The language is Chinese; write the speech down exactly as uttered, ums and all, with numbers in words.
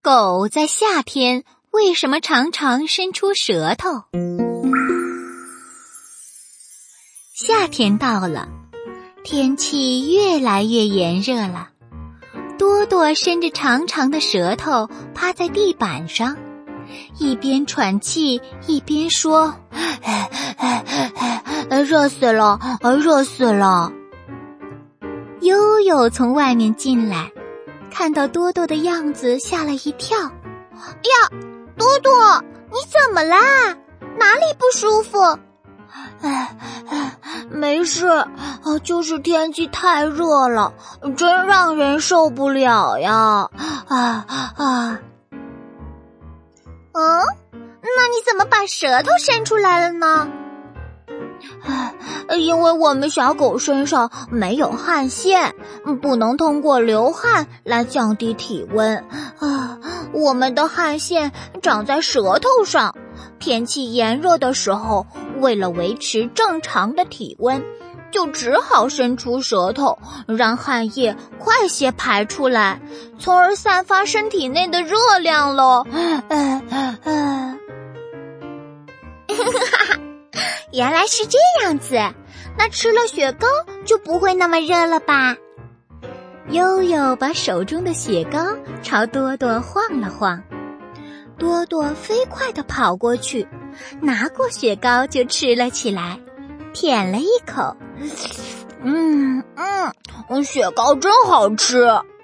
狗在夏天为什么常常伸出舌头？夏天到了，天气越来越炎热了。多多伸着长长的舌头趴在地板上，一边喘气一边说：“哎哎哎，热死了，热死了！”悠悠从外面进来，看到多多的样子吓了一跳。 呀，多多，你怎么啦？哪里不舒服？ 哎哎，没事，就是天气太热了，真让人受不了呀！啊啊！ 嗯，那你怎么把舌头伸出来了呢？ 唉，因为我们小狗身上没有汗腺，不能通过流汗来降低体温啊。我们的汗腺长在舌头上，天气炎热的时候，为了维持正常的体温，就只好伸出舌头，让汗液快些排出来，从而散发身体内的热量喽。唉唉唉。 原来是这样子，那吃了雪糕就不会那么热了吧？ 悠悠把手中的雪糕朝多多晃了晃，多多飞快地跑过去，拿过雪糕就吃了起来，舔了一口， 嗯嗯，雪糕真好吃。